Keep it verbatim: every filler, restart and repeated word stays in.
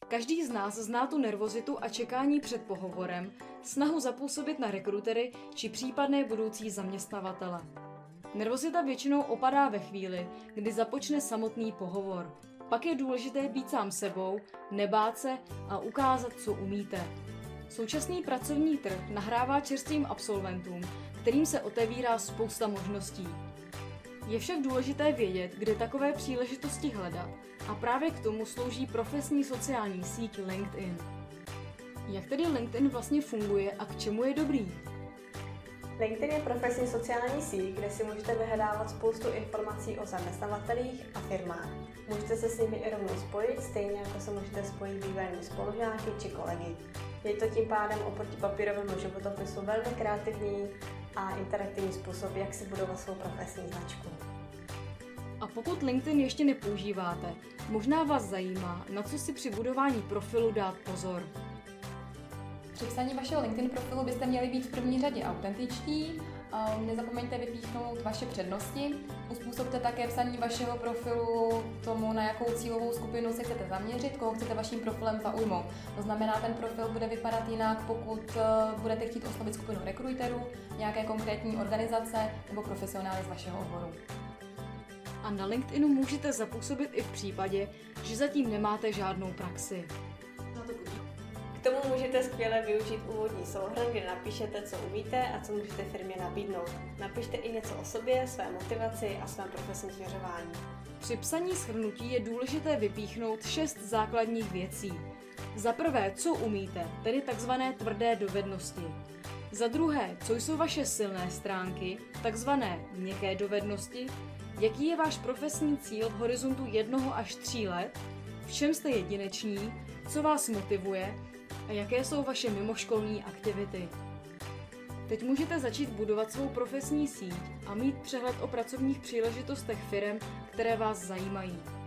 Každý z nás zná tu nervozitu a čekání před pohovorem, snahu zapůsobit na rekrutery či případné budoucí zaměstnavatele. Nervozita většinou opadá ve chvíli, kdy započne samotný pohovor. Pak je důležité být sám sebou, nebát se a ukázat, co umíte. Současný pracovní trh nahrává čerstvým absolventům, kterým se otevírá spousta možností. Je však důležité vědět, kde takové příležitosti hledat, a právě k tomu slouží profesní sociální síť LinkedIn. Jak tedy LinkedIn vlastně funguje a k čemu je dobrý? LinkedIn je profesní sociální síť, kde si můžete vyhledávat spoustu informací o zaměstnavatelích a firmách. Můžete se s nimi i rovnou spojit, stejně jako se můžete spojit s bývalými spolužáky či kolegy. Je to tím pádem oproti papírovému životopisu velmi kreativní a interaktivní způsob, jak si budovat svou profesní značku. A pokud LinkedIn ještě nepoužíváte, možná vás zajímá, na co si při budování profilu dát pozor. Při psaní vašeho LinkedIn profilu byste měli být v první řadě autentičtí, nezapomeňte vypíchnout vaše přednosti, uspůsobte také psaní vašeho profilu tomu, na jakou cílovou skupinu se chcete zaměřit, koho chcete vaším profilem zaujmout. To znamená, ten profil bude vypadat jinak, pokud budete chtít oslovit skupinu rekruterů, nějaké konkrétní organizace nebo profesionály z vašeho oboru. A na LinkedInu můžete zapůsobit i v případě, že zatím nemáte žádnou praxi. K tomu můžete skvěle využít úvodní souhrn, kde napíšete, co umíte a co můžete firmě nabídnout. Napište i něco o sobě, své motivaci a svém profesním směřování. Při psaní shrnutí je důležité vypíchnout šest základních věcí. Za prvé, co umíte, tedy takzvané tvrdé dovednosti. Za druhé, co jsou vaše silné stránky, takzvané měkké dovednosti. Jaký je váš profesní cíl v horizontu jednoho až tří let? V čem jste jedineční? Co vás motivuje? A jaké jsou vaše mimoškolní aktivity? Teď můžete začít budovat svou profesní síť a mít přehled o pracovních příležitostech firem, které vás zajímají.